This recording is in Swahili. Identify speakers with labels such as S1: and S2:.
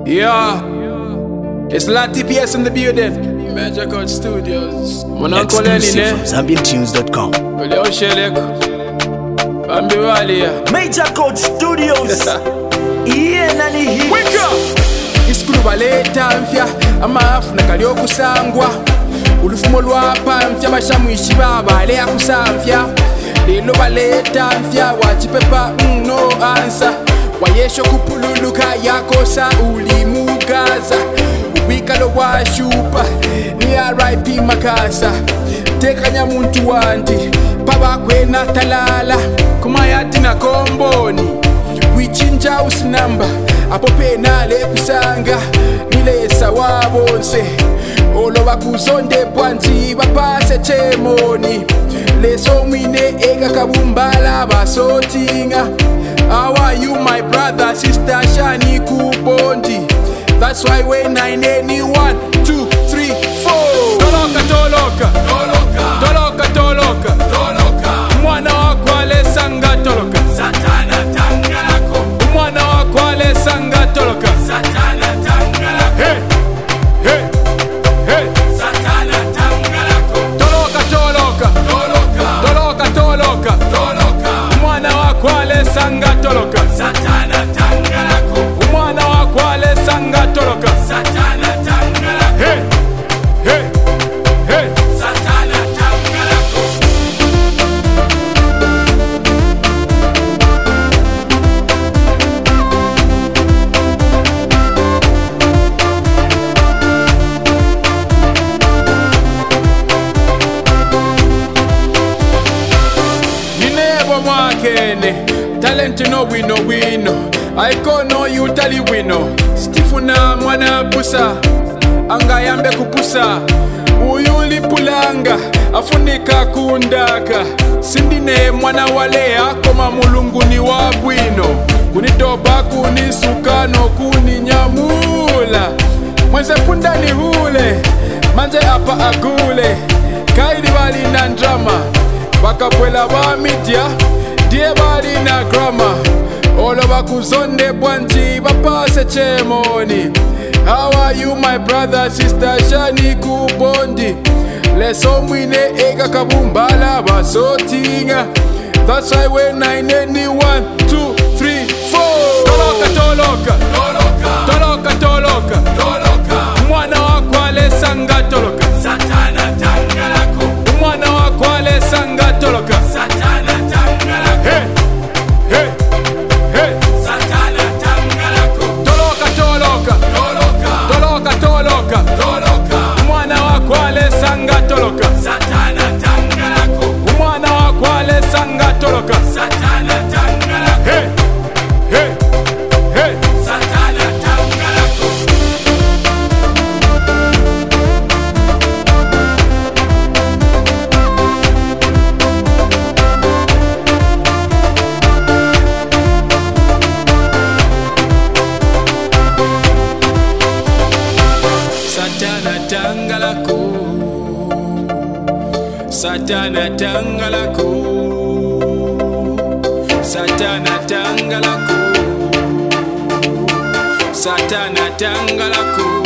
S1: Yeah, it's Lati PS in the building. Major Code Studios.
S2: Exclusive from ZambianTunes.com.
S3: Major Code Studios. Yeah, nani hits.
S1: Wake up! Iskulu baleta mfya amafu nakalyo kusangwa ulufumo lwapa mfya bashamwishi babale akusamfya lelo baleta mfya wachipepa no answer wayesho kupululuka yakosa ulimugaza ubikalo washupa ni RIP makasa tekanya muntu wanti pabakwena talala kumayati na komboni wichinja usinamba apo penale kusanga nilesa wabonse oloba kuzonde bwanji bapase chemoni leso mwine ega kabumbala basotinga. How are you my brother sister shani kubondi? That's why when I need 1, 2, 3, 4 toloka toloka toloka toloka toloka toloka mwana wakwale sanga toloka satana tangalako mwana wakwale sanga toloka satana tangalako hey hey hey satana tangalako toloka toloka toloka toloka toloka toloka mwana wakwale sanga toloka satana tangalako mwana wakwale sanga toloka satana tangalako hey hey hey satana tangalako mwakene talent no wino aikono yutali wino stifuna mwana pusa angayambe kupusa uyuli pulanga afunika kundaka sindine mwana walea koma mulunguni wa bwino kunitoba kunisukano kuninyamula mwenze pundani hule manje apa agule kaidi bali na drama bakapwela ba media die bali na grama oloba kuzonde bwanji bapase chemoni. How are you my brother sister shani kubondi leso mwine ega kabumbala basotinga. That's why when I need 1, 2, 3, 4 toloka toloka toloka toloka toloka toloka mwana wakwale sanga toloka satana tangalako mwana wakwale sanga toloka satana tangalako hey hey hey satana tangalako toloka toloka toloka toloka toloka toloka mwana wakwale sanga toloka satana tangalako mwana wakwale sanga toloka satana tangalako hey hey hey satana tangalako satana tangalako satana tangalako satana tangalako satana tangalako